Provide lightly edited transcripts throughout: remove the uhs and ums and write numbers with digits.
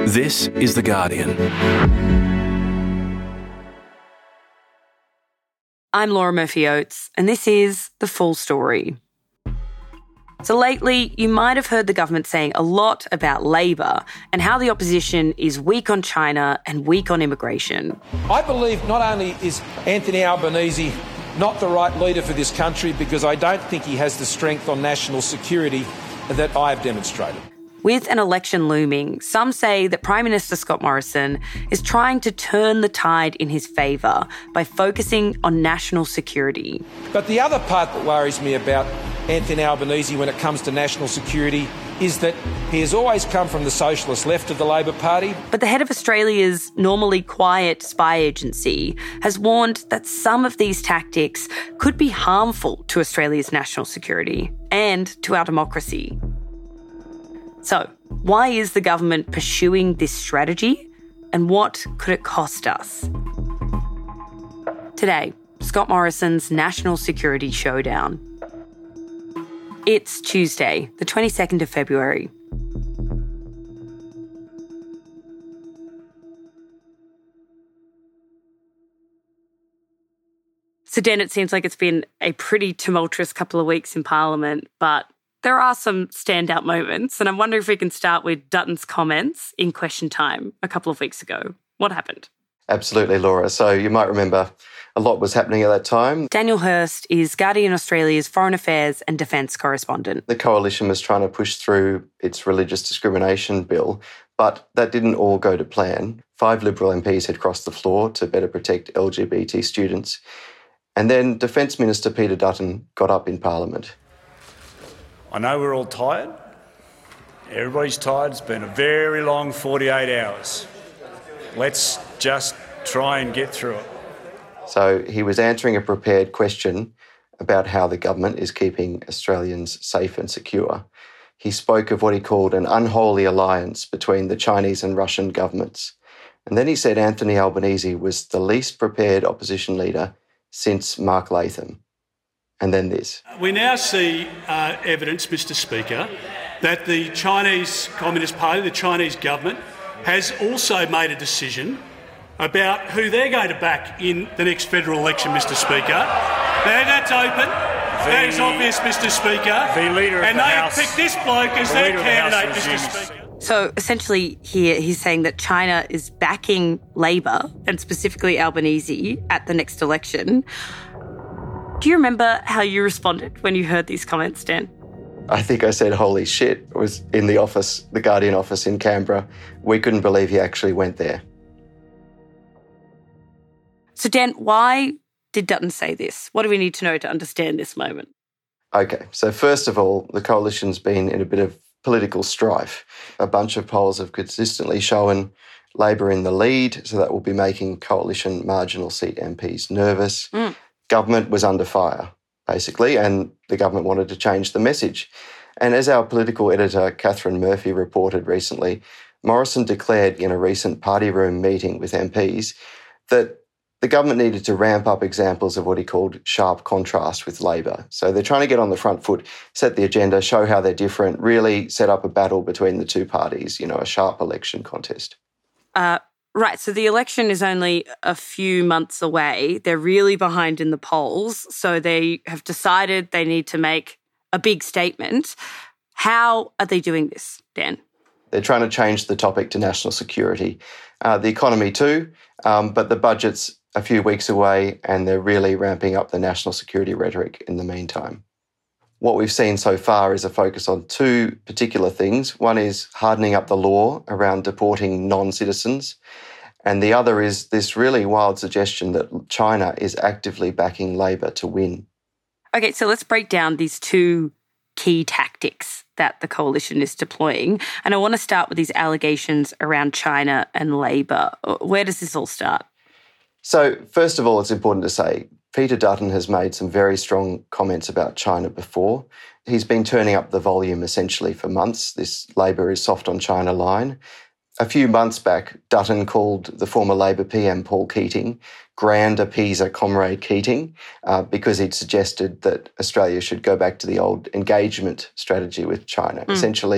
This is The Guardian. I'm Laura Murphy-Oates, and this is The Full Story. So lately, you might have heard the government saying a lot about Labor and how the opposition is weak on China and weak on immigration. I believe not only is Anthony Albanese not the right leader for this country, because I don't think he has the strength on national security that I have demonstrated. With an election looming, some say that Prime Minister Scott Morrison is trying to turn the tide in his favour by focusing on national security. But the other part that worries me about Anthony Albanese when it comes to national security is that he has always come from the socialist left of the Labor Party. But the head of Australia's normally quiet spy agency has warned that some of these tactics could be harmful to Australia's national security and to our democracy. So, why is the government pursuing this strategy, and what could it cost us? Today, Scott Morrison's national security showdown. It's Tuesday, the 22nd of February. So, Dan, it seems like it's been a pretty tumultuous couple of weeks in Parliament, but there are some standout moments, and I'm wondering if we can start with Dutton's comments in Question Time a couple of weeks ago. What happened? Absolutely, Laura. So you might remember a lot was happening at that time. Daniel Hurst is Guardian Australia's Foreign Affairs and Defence correspondent. The Coalition was trying to push through its religious discrimination bill, but that didn't all go to plan. 5 Liberal MPs had crossed the floor to better protect LGBT students. And then Defence Minister Peter Dutton got up in Parliament. I know we're all tired. Everybody's tired. It's been a very long 48 hours. Let's just try and get through it. So he was answering a prepared question about how the government is keeping Australians safe and secure. He spoke of what he called an unholy alliance between the Chinese and Russian governments. And then he said Anthony Albanese was the least prepared opposition leader since Mark Latham. And then this. We now see evidence, Mr. Speaker, that the Chinese Communist Party, the Chinese government, has also made a decision about who they're going to back in the next federal election, Mr. Speaker. Now, that's open. That is obvious, Mr. Speaker. The Leader of and the they House, have picked this bloke as their candidate, Mr. Speaker. So essentially here he's saying that China is backing Labor, and specifically Albanese, at the next election. Do you remember how you responded when you heard these comments, Dan? I think I said, holy shit. It was in the office, the Guardian office in Canberra. We couldn't believe he actually went there. So, Dan, why did Dutton say this? What do we need to know to understand this moment? Okay, so first of all, the Coalition's been in a bit of political strife. A bunch of polls have consistently shown Labor in the lead, so that will be making Coalition marginal seat MPs nervous. Government was under fire, basically, and the government wanted to change the message. And as our political editor, Catherine Murphy, reported recently, Morrison declared in a recent party room meeting with MPs that the government needed to ramp up examples of what he called sharp contrast with Labor. So they're trying to get on the front foot, set the agenda, show how they're different, really set up a battle between the two parties, a sharp election contest. Right, so the election is only a few months away. They're really behind in the polls, so they have decided they need to make a big statement. How are they doing this, Dan? They're trying to change the topic to national security. The economy too, but the budget's a few weeks away and they're really ramping up the national security rhetoric in the meantime. What we've seen so far is a focus on 2 particular things. One is hardening up the law around deporting non-citizens, and the other is this really wild suggestion that China is actively backing Labor to win. Okay, so let's break down these 2 key tactics that the Coalition is deploying. And I want to start with these allegations around China and Labor. Where does this all start? So, first of all, it's important to say Peter Dutton has made some very strong comments about China before. He's been turning up the volume essentially for months, this Labor is soft on China line. A few months back, Dutton called the former Labor PM Paul Keating grand appeaser Comrade Keating because he'd suggested that Australia should go back to the old engagement strategy with China, essentially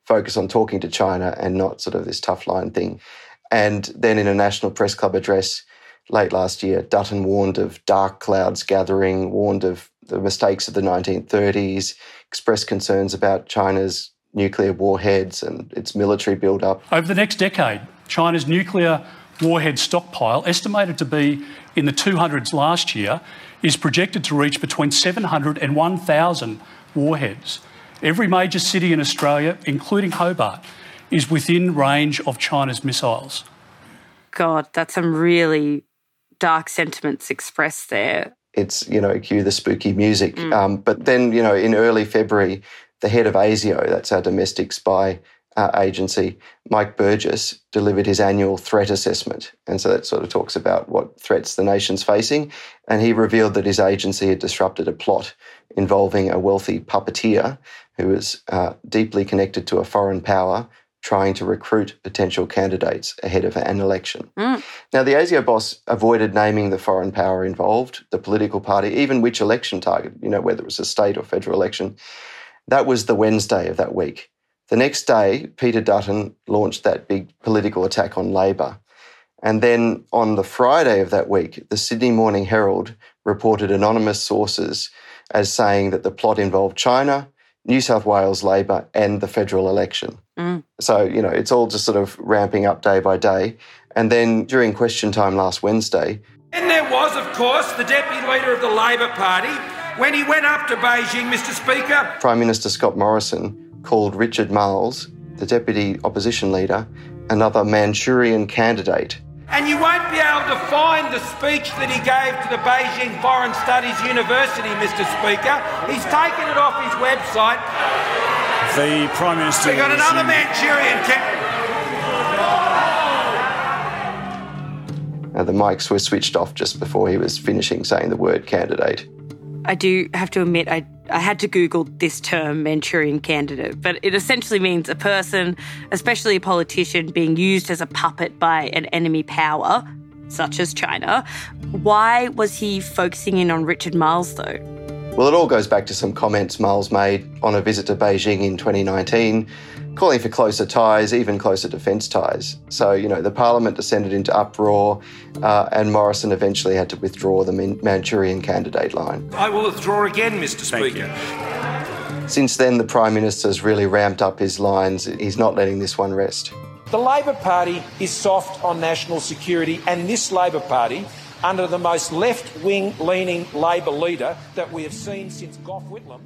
focus on talking to China and not sort of this tough line thing. And then in a National Press Club address late last year, Dutton warned of dark clouds gathering, warned of the mistakes of the 1930s, expressed concerns about China's nuclear warheads and its military build-up. Over the next decade, China's nuclear warhead stockpile, estimated to be in the 200s last year, is projected to reach between 700 and 1,000 warheads. Every major city in Australia, including Hobart, is within range of China's missiles. God, that's some really dark sentiments expressed there. It's, cue the spooky music. But then, in early February, the head of ASIO, that's our domestic spy agency, Mike Burgess, delivered his annual threat assessment. And so that sort of talks about what threats the nation's facing. And he revealed that his agency had disrupted a plot involving a wealthy puppeteer who was deeply connected to a foreign power trying to recruit potential candidates ahead of an election. Now, the ASIO boss avoided naming the foreign power involved, the political party, even which election target, whether it was a state or federal election. That was the Wednesday of that week. The next day, Peter Dutton launched that big political attack on Labor. And then on the Friday of that week, the Sydney Morning Herald reported anonymous sources as saying that the plot involved China, New South Wales Labor and the federal election. So, it's all just sort of ramping up day by day. And then during question time last Wednesday... And there was, of course, the Deputy Leader of the Labor Party. When he went up to Beijing, Mr Speaker... Prime Minister Scott Morrison called Richard Marles, the Deputy Opposition Leader, another Manchurian candidate. And you won't be able to find the speech that he gave to the Beijing Foreign Studies University, Mr Speaker. He's taken it off his website. The Prime Minister... We got another Manchurian candidate. The mics were switched off just before he was finishing saying the word candidate. I do have to admit, I had to Google this term, Manchurian candidate, but it essentially means a person, especially a politician, being used as a puppet by an enemy power, such as China. Why was he focusing in on Richard Marles, though? Well, it all goes back to some comments Marles made on a visit to Beijing in 2019, calling for closer ties, even closer defence ties. So, the parliament descended into uproar and Morrison eventually had to withdraw the Manchurian candidate line. I will withdraw again, Mr Speaker. Since then, the Prime Minister's really ramped up his lines. He's not letting this one rest. The Labor Party is soft on national security, and this Labor Party, under the most left-wing leaning Labor leader that we have seen since Gough Whitlam.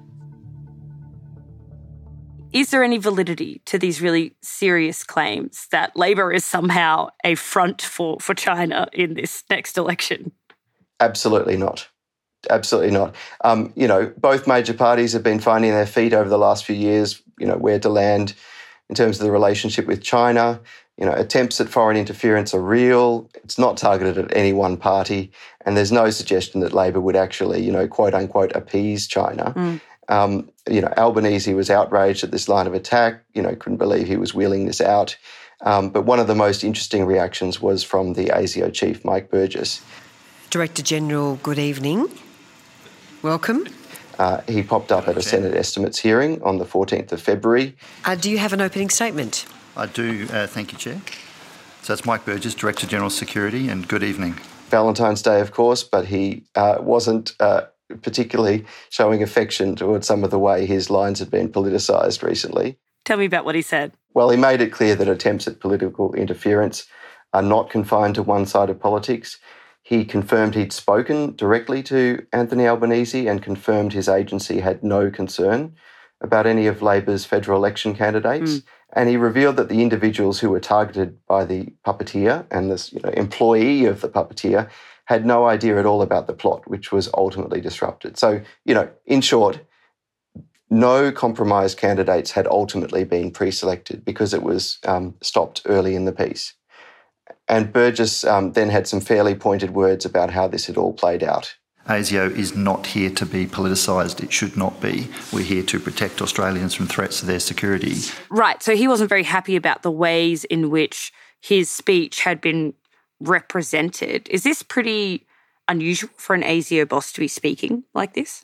Is there any validity to these really serious claims that Labor is somehow a front for China in this next election? Absolutely not. Absolutely not. Both major parties have been finding their feet over the last few years, where to land in terms of the relationship with China. Attempts at foreign interference are real. It's not targeted at any one party. And there's no suggestion that Labor would actually, quote unquote, appease China. Albanese was outraged at this line of attack, couldn't believe he was wheeling this out. But one of the most interesting reactions was from the ASIO chief, Mike Burgess. Director General, good evening. Welcome. He popped up at a Senate estimates hearing on the 14th of February. Do you have an opening statement? I do, thank you, Chair. So it's Mike Burgess, Director General Security, and good evening. Valentine's Day, of course, but he wasn't particularly showing affection towards some of the way his lines had been politicised recently. Tell me about what he said. Well, he made it clear that attempts at political interference are not confined to one side of politics. He confirmed he'd spoken directly to Anthony Albanese and confirmed his agency had no concern about any of Labor's federal election candidates. And he revealed that the individuals who were targeted by the puppeteer and this employee of the puppeteer had no idea at all about the plot, which was ultimately disrupted. So, in short, no compromised candidates had ultimately been pre-selected because it was stopped early in the piece. And Burgess then had some fairly pointed words about how this had all played out. ASIO is not here to be politicised. It should not be. We're here to protect Australians from threats to their security. Right, so he wasn't very happy about the ways in which his speech had been represented. Is this pretty unusual for an ASIO boss to be speaking like this?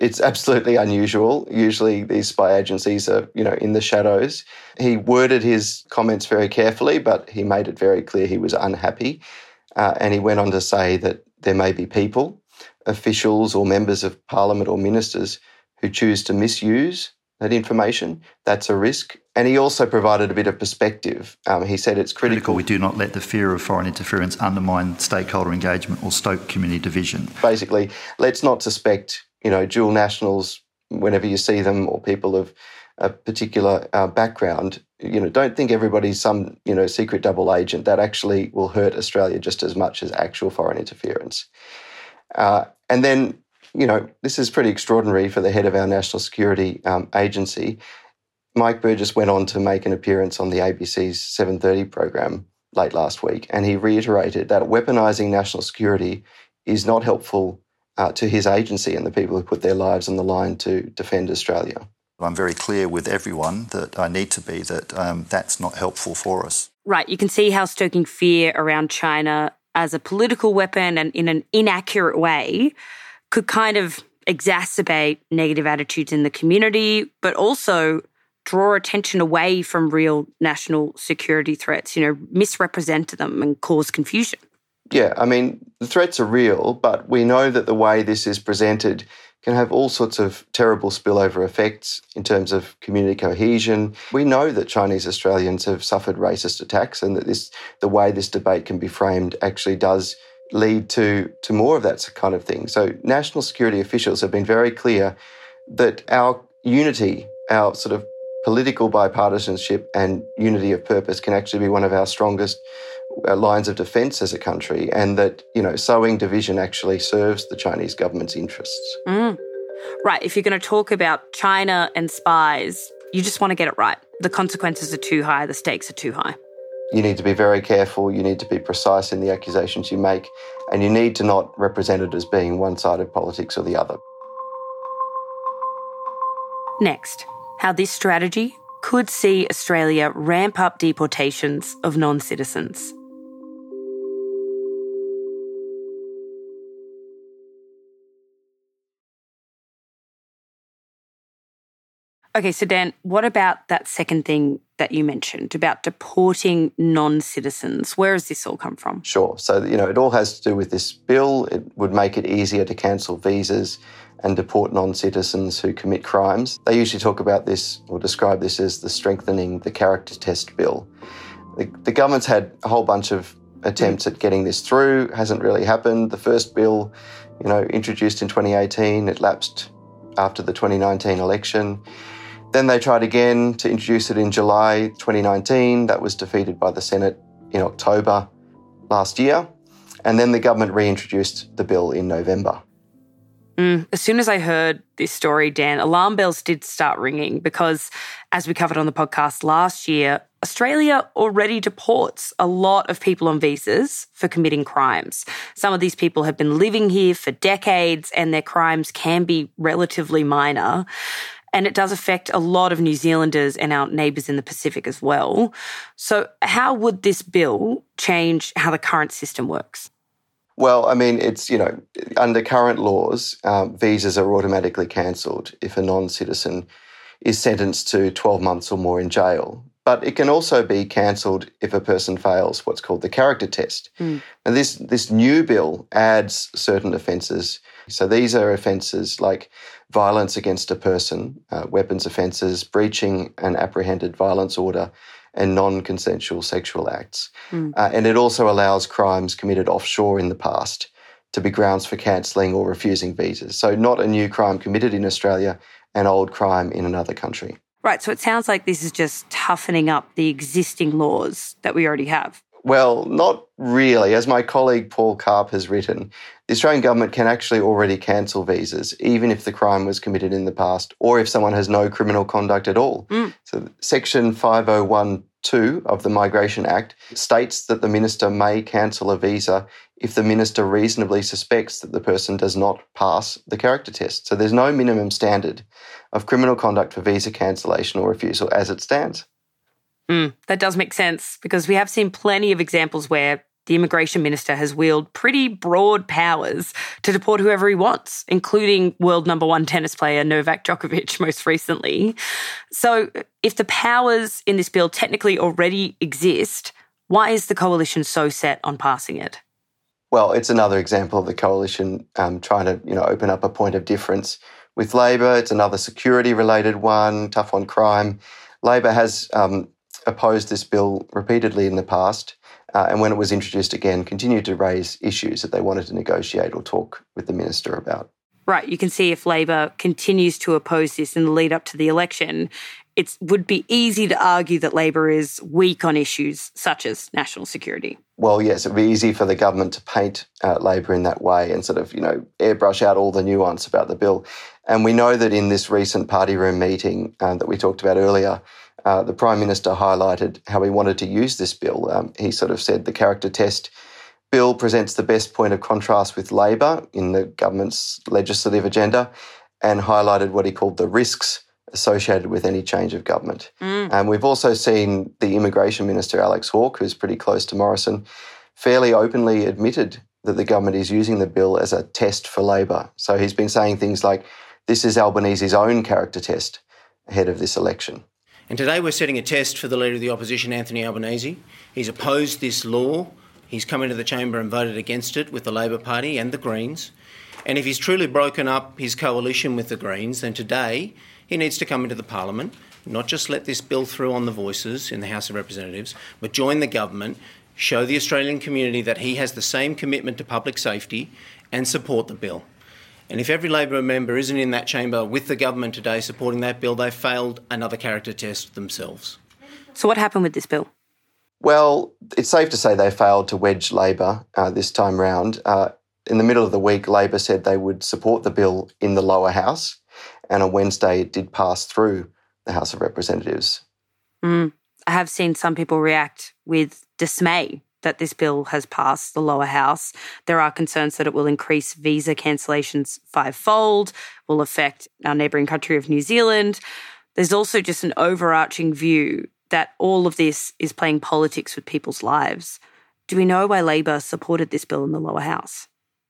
It's absolutely unusual. Usually these spy agencies are, in the shadows. He worded his comments very carefully, but he made it very clear he was unhappy. And he went on to say that there may be people, officials or members of parliament or ministers who choose to misuse that information. That's a risk. And he also provided a bit of perspective. He said it's critical. We do not let the fear of foreign interference undermine stakeholder engagement or stoke community division. Basically, let's not suspect, dual nationals whenever you see them, or people of a particular background. Don't think everybody's some, secret double agent. That actually will hurt Australia just as much as actual foreign interference. And then, this is pretty extraordinary for the head of our National Security Agency. Mike Burgess went on to make an appearance on the ABC's 7:30 program late last week, and he reiterated that weaponising national security is not helpful to his agency and the people who put their lives on the line to defend Australia. I'm very clear with everyone that I need to be that that's not helpful for us. Right, you can see how stoking fear around China as a political weapon and in an inaccurate way could kind of exacerbate negative attitudes in the community, but also draw attention away from real national security threats, misrepresent them and cause confusion. Yeah, the threats are real, but we know that the way this is presented can have all sorts of terrible spillover effects in terms of community cohesion. We know that Chinese Australians have suffered racist attacks, and that the way this debate can be framed actually does lead to more of that kind of thing. So national security officials have been very clear that our unity, our sort of political bipartisanship and unity of purpose can actually be one of our strongest lines of defence as a country, and that, sowing division actually serves the Chinese government's interests. Right, if you're going to talk about China and spies, you just want to get it right. The consequences are too high, the stakes are too high. You need to be very careful, you need to be precise in the accusations you make, and you need to not represent it as being one side of politics or the other. Next, how this strategy could see Australia ramp up deportations of non-citizens. Okay, so Dan, what about that second thing that you mentioned about deporting non-citizens? Where has this all come from? Sure. So, it all has to do with this bill. It would make it easier to cancel visas and deport non-citizens who commit crimes. They usually talk about this or describe this as the strengthening the character test bill. The government's had a whole bunch of attempts at getting this through. It hasn't really happened. The first bill, introduced in 2018, it lapsed after the 2019 election. Then they tried again to introduce it in July 2019. That was defeated by the Senate in October last year. And then the government reintroduced the bill in November. As soon as I heard this story, Dan, alarm bells did start ringing because, as we covered on the podcast last year, Australia already deports a lot of people on visas for committing crimes. Some of these people have been living here for decades and their crimes can be relatively minor. And it does affect a lot of New Zealanders and our neighbours in the Pacific as well. So how would this bill change how the current system works? Well, it's, under current laws, visas are automatically cancelled if a non-citizen is sentenced to 12 months or more in jail. But it can also be cancelled if a person fails what's called the character test. And this new bill adds certain offences. So these are offences like violence against a person, weapons offences, breaching an apprehended violence order, and non-consensual sexual acts. And it also allows crimes committed offshore in the past to be grounds for cancelling or refusing visas. So not a new crime committed in Australia, an old crime in another country. Right, so it sounds like this is just toughening up the existing laws that we already have. Well, not really. As my colleague Paul Karp has written, the Australian government can actually already cancel visas, even if the crime was committed in the past or if someone has no criminal conduct at all. So Section 5012 of the Migration Act states that the minister may cancel a visa if the minister reasonably suspects that the person does not pass the character test. So there's no minimum standard of criminal conduct for visa cancellation or refusal as it stands. That does make sense because we have seen plenty of examples where the immigration minister has wielded pretty broad powers to deport whoever he wants, including world number one tennis player Novak Djokovic most recently. So if the powers in this bill technically already exist, why is the coalition so set on passing it? Well, it's another example of the coalition trying to, open up a point of difference with Labor. It's another security-related one, tough on crime. Labor has opposed this bill repeatedly in the past, and when it was introduced again, continued to raise issues that they wanted to negotiate or talk with the minister about. Right, you can see if Labor continues to oppose this in the lead up to the election, it would be easy to argue that Labor is weak on issues such as national security. Well, yes, it would be easy for the government to paint Labor in that way and sort of, airbrush out all the nuance about the bill. And we know that in this recent party room meeting that we talked about earlier, the Prime Minister highlighted how he wanted to use this bill. He sort of said the character test bill presents the best point of contrast with Labor in the government's legislative agenda, and highlighted what he called the risks associated with any change of government. And we've also seen the Immigration Minister, Alex Hawke, who's pretty close to Morrison, fairly openly admitted that the government is using the bill as a test for Labor. So he's been saying things like, this is Albanese's own character test ahead of this election. And today we're setting a test for the Leader of the Opposition, Anthony Albanese. He's opposed this law. He's come into the chamber and voted against it with the Labor Party and the Greens. And if he's truly broken up his coalition with the Greens, then today he needs to come into the Parliament, not just let this bill through on the voices in the House of Representatives, but join the government, show the Australian community that he has the same commitment to public safety, and support the bill. And if every Labor member isn't in that chamber with the government today supporting that bill, they've failed another character test themselves. So what happened with this bill? Well, it's safe to say they failed to wedge Labor this time round. In the middle of the week, Labor said they would support the bill in the lower house, and on Wednesday it did pass through the House of Representatives. I have seen some people react with dismay that this bill has passed the lower house. There are concerns that it will increase visa cancellations fivefold, will affect our neighbouring country of New Zealand. There's also just an overarching view that all of this is playing politics with people's lives. Do we know why Labor supported this bill in the lower house?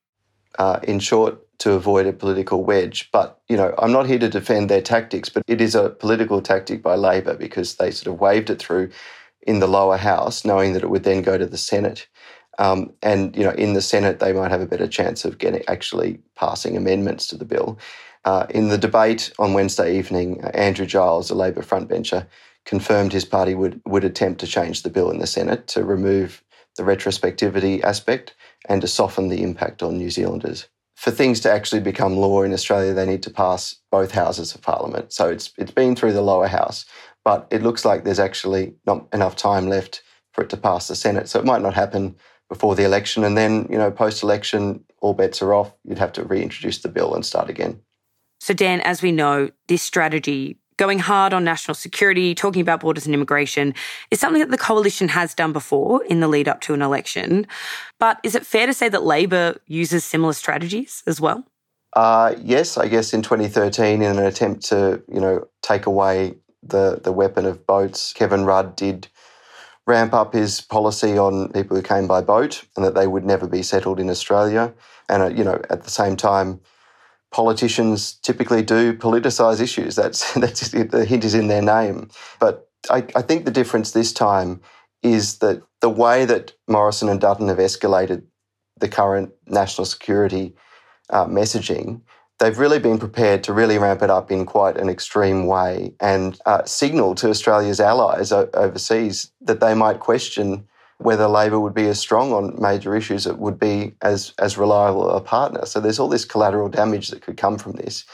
In short, to avoid a political wedge. But, I'm not here to defend their tactics, but it is a political tactic by Labor because they sort of waved it through in the lower house, knowing that it would then go to the Senate. And, in the Senate, they might have a better chance of actually passing amendments to the bill. In the debate on Wednesday evening, Andrew Giles, a Labor frontbencher, confirmed his party would attempt to change the bill in the Senate to remove the retrospectivity aspect and to soften the impact on New Zealanders. For things to actually become law in Australia, they need to pass both houses of Parliament. So it's been through the lower house, but it looks like there's actually not enough time left for it to pass the Senate. So it might not happen before the election. And then, post-election, all bets are off. You'd have to reintroduce the bill and start again. So, Dan, as we know, this strategy, going hard on national security, talking about borders and immigration, is something that the coalition has done before in the lead up to an election. But is it fair to say that Labor uses similar strategies as well? Yes, I guess in 2013, in an attempt to, take away the weapon of boats, Kevin Rudd did ramp up his policy on people who came by boat and that they would never be settled in Australia. And, at the same time, politicians typically do politicise issues. That's the hint is in their name. But I think the difference this time is that the way that Morrison and Dutton have escalated the current national security messaging, they've really been prepared to really ramp it up in quite an extreme way and signal to Australia's allies overseas that they might question whether Labor would be as strong on major issues, it would be as reliable a partner. So there's all this collateral damage that could come from this.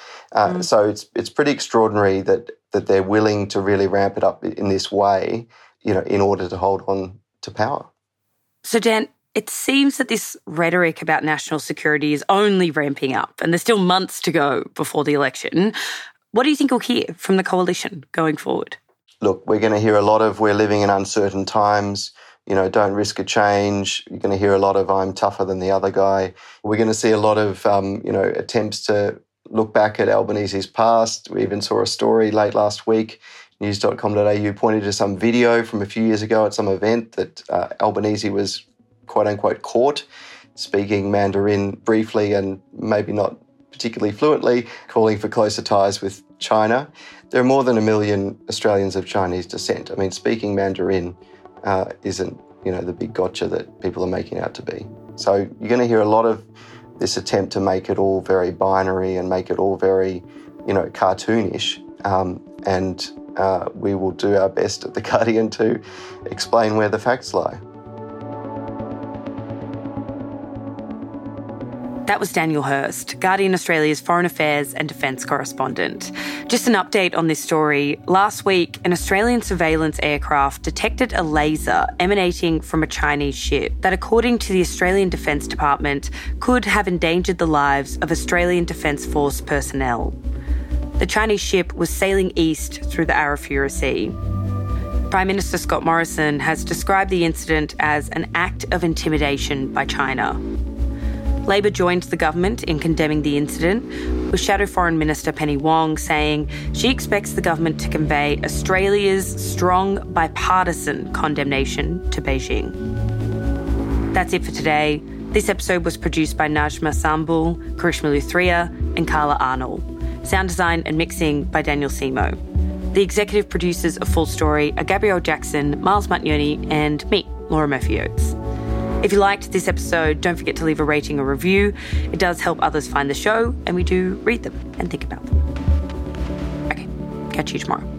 So it's pretty extraordinary that they're willing to really ramp it up in this way, in order to hold on to power. So, Dan, it seems that this rhetoric about national security is only ramping up and there's still months to go before the election. What do you think we'll hear from the coalition going forward? Look, we're going to hear a lot of we're living in uncertain times. Don't risk a change. You're going to hear a lot of I'm tougher than the other guy. We're going to see a lot of, attempts to look back at Albanese's past. We even saw a story late last week. News.com.au pointed to some video from a few years ago at some event that Albanese was quote-unquote caught speaking Mandarin briefly and maybe not particularly fluently, calling for closer ties with China. There are more than 1 million Australians of Chinese descent. I mean, speaking Mandarin isn't, the big gotcha that people are making out to be. So you're going to hear a lot of this attempt to make it all very binary and make it all very, cartoonish. And we will do our best at The Guardian to explain where the facts lie. That was Daniel Hurst, Guardian Australia's Foreign Affairs and Defence correspondent. Just an update on this story. Last week, an Australian surveillance aircraft detected a laser emanating from a Chinese ship that, according to the Australian Defence Department, could have endangered the lives of Australian Defence Force personnel. The Chinese ship was sailing east through the Arafura Sea. Prime Minister Scott Morrison has described the incident as an act of intimidation by China. Labor joined the government in condemning the incident, with Shadow Foreign Minister Penny Wong saying she expects the government to convey Australia's strong bipartisan condemnation to Beijing. That's it for today. This episode was produced by Najma Sambul, Karishma Luthria and Carla Arnold. Sound design and mixing by Daniel Simo. The executive producers of Full Story are Gabrielle Jackson, Miles Matnioni and me, Laura Murphy-Oates. If you liked this episode, don't forget to leave a rating or review. It does help others find the show, and we do read them and think about them. Okay, catch you tomorrow.